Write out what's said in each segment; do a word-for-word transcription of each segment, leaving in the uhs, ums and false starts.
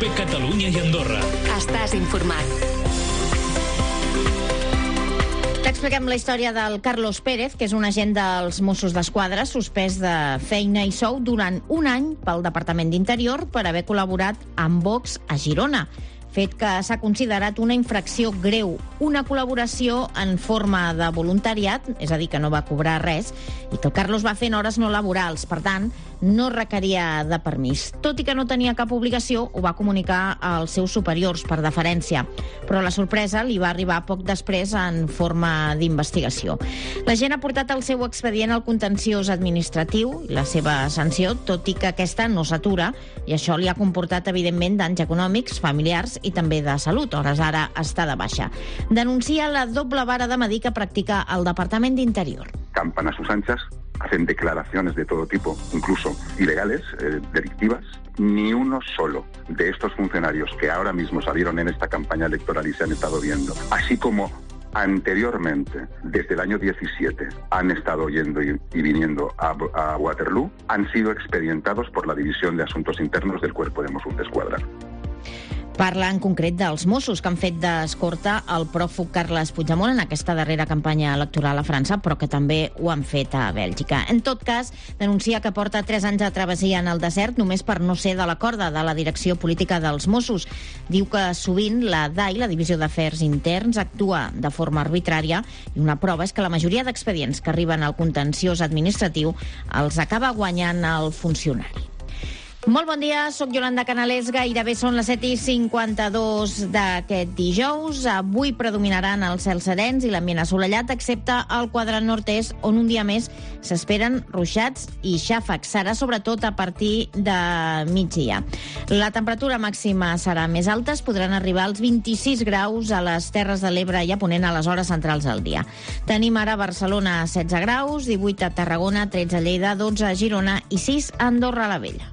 de Catalunya i Andorra. Estàs informat. T'expliquem la història del Carlos Pérez, que és un agent dels Mossos d'Esquadra suspès de feina i sou durant un any pel Departament d'Interior per haver col·laborat amb Vox a Girona. Fet que s'ha considerat una infracció greu, una col·laboració en forma de voluntariat, és a dir, que no va cobrar res, i que el Carlos va fer en hores no laborals, per tant, no requeria de permís. Tot i que no tenia cap obligació, ho va comunicar als seus superiors per deferència, però la sorpresa li va arribar poc després en forma d'investigació. La gent ha portat el seu expedient al contenciós administratiu, la seva sanció, tot i que aquesta no s'atura, i això li ha comportat, evidentment, danys econòmics, familiars i també de salut. A hores ara està de baixa. Denuncia la doble vara de medir que practica el Departament d'Interior. Campan a sus anchas, hacen declaraciones de todo tipo, incluso ilegales, eh, delictivas. Ni uno solo de estos funcionarios que ahora mismo salieron en esta campaña electoral y se han estado viendo, así como anteriormente, desde el año diecisiete, han estado yendo y, y viniendo a, a Waterloo, han sido expedientados por la División de Asuntos Internos del Cuerpo de Mossos d'Esquadra. Parla en concret dels Mossos que han fet d'escorta al pròfug Carles Puigdemont en aquesta darrera campanya electoral a França, però que també ho han fet a Bèlgica. En tot cas, denuncia que porta tres anys de travessia en el desert només per no ser de la corda de la direcció política dels Mossos. Diu que sovint la D A I, la Divisió d'Afers Interns, actua de forma arbitrària i una prova és que la majoria d'expedients que arriben al contenciós administratiu els acaba guanyant el funcionari. Molt bon dia, sóc Yolanda Canalés, gairebé són les set i cinquanta-dos d'aquest dijous. Avui predominaran els cels serens i l'ambient assolellat, excepte al quadrant nord-est, on un dia més s'esperen ruixats i xàfecs. Serà sobretot a partir de migdia. La temperatura màxima serà més alta, es podran arribar als vint-i-sis graus a les Terres de l'Ebre i a Ponent a les hores centrals del dia. Tenim ara a Barcelona setze graus, divuit a Tarragona, tretze a Lleida, dotze a Girona i sis a Andorra la Vella.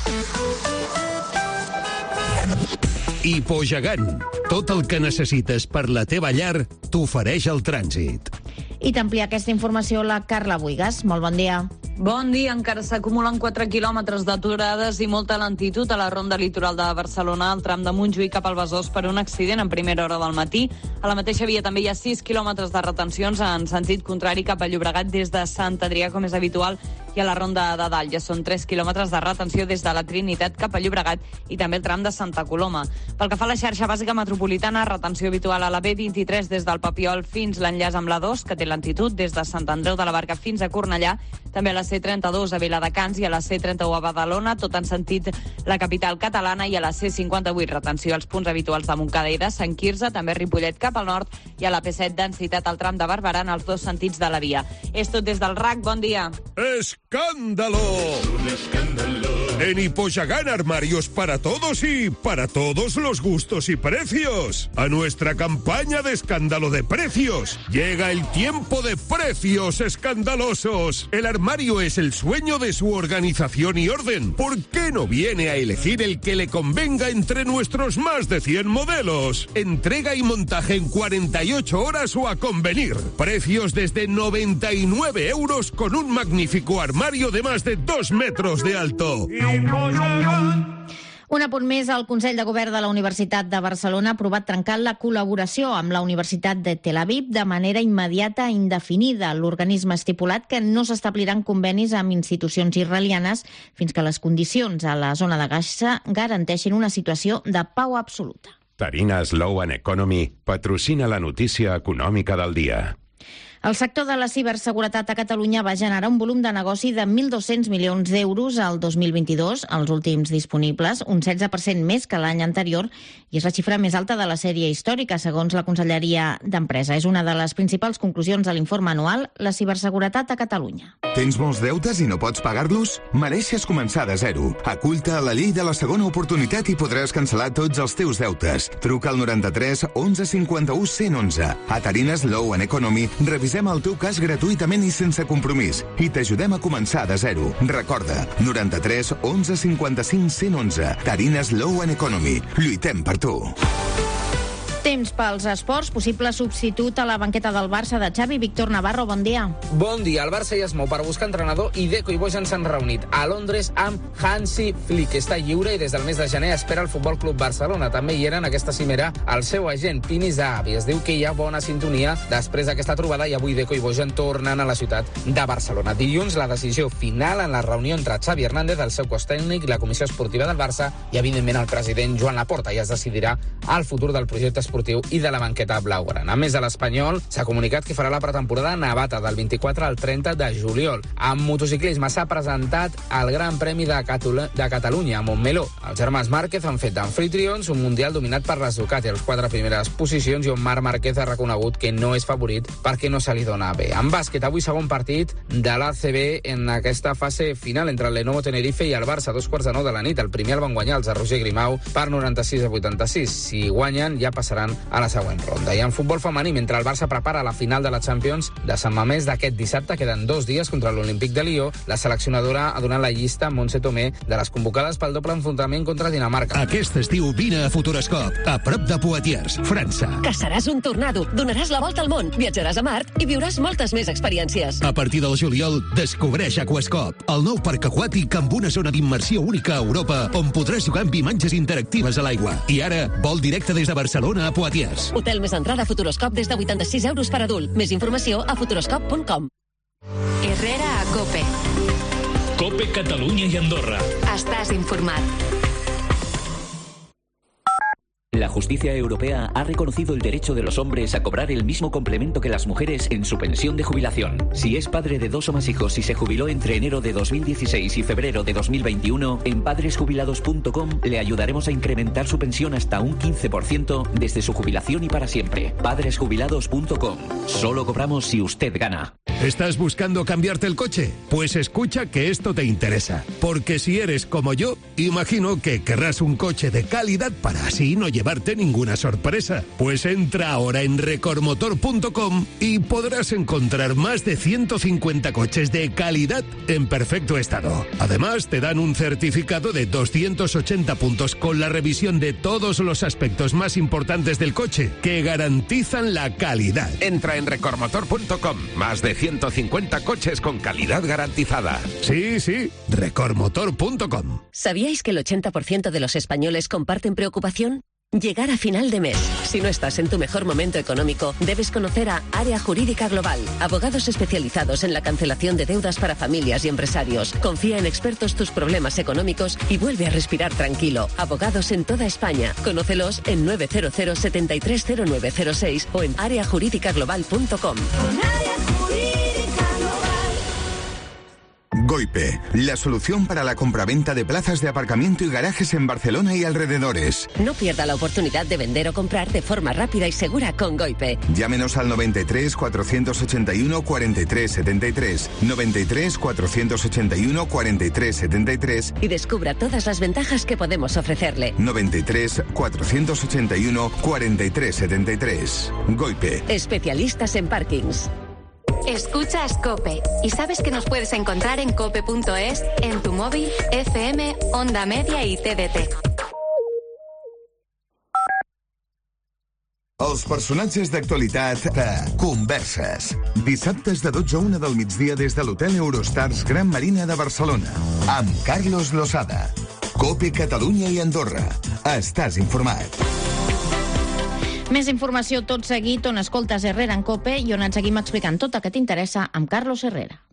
Hipogegant. Tot el que necessites per la teva llar t'ofereix el trànsit. I t'amplia aquesta informació la Carla Buigas. Molt bon dia. Bon dia. Encara s'acumulen quatre quilòmetres d'aturades i molta lentitud a la ronda litoral de Barcelona, al tram de Montjuïc cap al Besòs per un accident en primera hora del matí. A la mateixa via també hi ha sis quilòmetres de retencions en sentit contrari cap a Llobregat des de Sant Adrià, com és habitual, i a la ronda de dalt ja són tres quilòmetres de retenció des de la Trinitat cap a Llobregat i també el tram de Santa Coloma. Pel que fa a la xarxa bàsica metropolitana, retenció habitual a la B vint-i-tres des del Papiol fins l'enllaç amb la dos, que té lentitud des de Sant Andreu de la Barca fins a Cornellà, també a la C trenta-dos a Viladecans i a la C trenta-u a Badalona, tot en sentit la capital catalana, i a la C cinquanta-vuit retenció als punts habituals de Montcada i de Sant Quirze, també Ripollet cap al nord, i a la P set densitat al tram de Barberà en els dos sentits de la via. És tot des del R A C, bon dia. ¡Escándalo! ¡Un escándalo! En Hipogegant, armarios para todos y para todos los gustos y precios. A nuestra campaña de escándalo de precios llega el tiempo de precios escandalosos. El armario es el sueño de su organización y orden. ¿Por qué no viene a elegir el que le convenga entre nuestros más de cien modelos? Entrega y montaje en cuarenta y ocho horas o a convenir. Precios desde noventa y nueve euros con un magnífico armario de más de dos metros de alto. Un apunt més, el Consell de Govern de la Universitat de Barcelona ha aprovat trencar la col·laboració amb la Universitat de Tel Aviv de manera immediata i indefinida. L'organisme ha estipulat que no s'establiran convenis amb institucions israelianes fins que les condicions a la zona de Gaza garanteixin una situació de pau absoluta. Tarina Slow and Economy patrocina la notícia econòmica del dia. El sector de la ciberseguretat a Catalunya va generar un volum de negoci de mil dos-cents milions d'euros al dos mil vint-i-dos, els últims disponibles, un setze per cent més que l'any anterior, i és la xifra més alta de la sèrie històrica, segons la Conselleria d'Empresa. És una de les principals conclusions de l'informe anual La ciberseguretat a Catalunya. Tens molts deutes i no pots pagar-los? Mereixes començar de zero. Acull-te a la llei de la segona oportunitat i podràs cancel·lar tots els teus deutes. Truca al noranta-tres onze cinquanta-u cent onze. A Tarines Law and Economy revisem el teu cas gratuïtament i sense compromís i t'ajudem a començar de zero. Recorda, noranta-tres onze cinquanta-cinc cent onze. Tarines Law and Economy. Lluitem per tu. Temps pels esports, possible substitut a la banqueta del Barça de Xavi. Víctor Navarro, bon dia. Bon dia. El Barça ja es mou per buscar entrenador i Deco i Bojan s'han reunit a Londres amb Hansi Flick. Està lliure i des del mes de gener espera el Futbol Club Barcelona. També hi era en aquesta cimera el seu agent, Pini Zahavi. Es diu que hi ha bona sintonia després d'aquesta trobada i avui Deco i Bojan tornen a la ciutat de Barcelona. Dilluns, la decisió final en la reunió entre Xavi Hernández, el seu cos tècnic, la comissió esportiva del Barça i, evidentment, el president Joan Laporta. I es decidirà el futur del projecte esportiu i de la banqueta blaugrana. A més, a l'Espanyol s'ha comunicat que farà la pretemporada a Navata del vint-i-quatre al trenta de juliol. En motociclisme s'ha presentat el Gran Premi de, Catula, de Catalunya a Montmeló. Els germans Márquez han fet d'anfitrions un mundial dominat per les Ducati a les quatre primeres posicions i on Marc Márquez ha reconegut que no és favorit perquè no se li dona bé. En bàsquet, avui segon partit de l'A C B en aquesta fase final entre el Lenovo Tenerife i el Barça, a dos quarts de nou de la nit. El primer el van guanyar els de Roger Grimau per noranta-sis a vuitanta-sis. Si guanyen, ja passaran a la següent ronda. I en futbol femení, mentre el Barça prepara la final de la Champions de Sant Mamés d'aquest dissabte, queden dos dies contra l'Olímpic de Lió, la seleccionadora ha donat la llista a Montse Tomé de les convocades pel doble enfrontament contra Dinamarca. Aquest estiu vine a Futuroscop, a prop de Poitiers, França. Caçaràs un tornado, donaràs la volta al món, viatjaràs a Mart i viuràs moltes més experiències. A partir del juliol, descobreix Aquascop, el nou parc aquàtic amb una zona d'immersió única a Europa on podràs jugar amb imatges interactives a l'aigua. I ara, vol directe des de Barcelona a Poitiers. Hotel més entrada a Futuroscop des de vuitanta-sis euros per adult. Més informació a futuroscop punt com. Herrera a COPE. COPE Catalunya i Andorra. Estàs informat. La justicia europea ha reconocido el derecho de los hombres a cobrar el mismo complemento que las mujeres en su pensión de jubilación. Si es padre de dos o más hijos y se jubiló entre enero de dos mil dieciséis y febrero de dos mil veintiuno, en padres jubilados punto com le ayudaremos a incrementar su pensión hasta un quince por ciento desde su jubilación y para siempre. padres jubilados punto com. Solo cobramos si usted gana. ¿Estás buscando cambiarte el coche? Pues escucha que esto te interesa. Porque si eres como yo, imagino que querrás un coche de calidad para así no llevarte ninguna sorpresa. Pues entra ahora en recordmotor punto com y podrás encontrar más de ciento cincuenta coches de calidad en perfecto estado. Además, te dan un certificado de doscientos ochenta puntos con la revisión de todos los aspectos más importantes del coche que garantizan la calidad. Entra en recordmotor punto com. Más de ciento cincuenta coches con calidad garantizada. Sí, sí, recordmotor punto com. ¿Sabíais que el ochenta por ciento de los españoles comparten preocupación? Llegar a final de mes. Si no estás en tu mejor momento económico, debes conocer a Área Jurídica Global, abogados especializados en la cancelación de deudas para familias y empresarios. Confía en expertos tus problemas económicos y vuelve a respirar tranquilo. Abogados en toda España. Conócelos en nueve cero cero, setenta y tres cero nueve cero seis o en área jurídica global punto com. Goipe, la solución para la compraventa de plazas de aparcamiento y garajes en Barcelona y alrededores. No pierda la oportunidad de vender o comprar de forma rápida y segura con Goipe. Llámenos al noventa y tres, cuatrocientos ochenta y uno, cuarenta y tres setenta y tres, noventa y tres, cuatrocientos ochenta y uno, cuarenta y tres setenta y tres y descubra todas las ventajas que podemos ofrecerle. noventa y tres, cuatrocientos ochenta y uno, cuarenta y tres setenta y tres. Goipe. Especialistas en parkings. Escuchas COPE y sabes que nos puedes encontrar en cope punto es, en tu móvil, F M, Onda Media i T D T. Els personatges d'actualitat de Converses. Dissabtes de dotze a una del migdia des de l'Hotel Eurostars Gran Marina de Barcelona. Amb Carlos Losada. COPE Catalunya i Andorra. Estàs informat. Més informació tot seguit on escoltes Herrera en COPE i on et seguim explicant tot el que t'interessa amb Carlos Herrera.